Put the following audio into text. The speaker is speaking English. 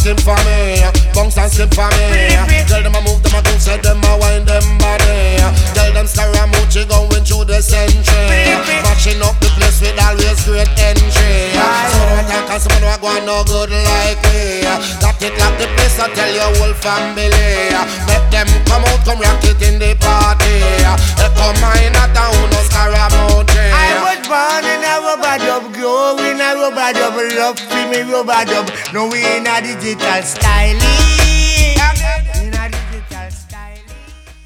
sip for me, bounce and sip for me. Tell them I move them a do, say them I wind them body. Tell them Scaramucci going through the century, mashing up the place with always great entry. So don't talk as someone who go no good like me. Got it like the place, I tell your whole family. Make them come out, come rock it in the party. They come in a town, no Scaramucci. I was born in a rubber dub, grow in a rubber dub, love for me rubber dub. No we in a digital styling.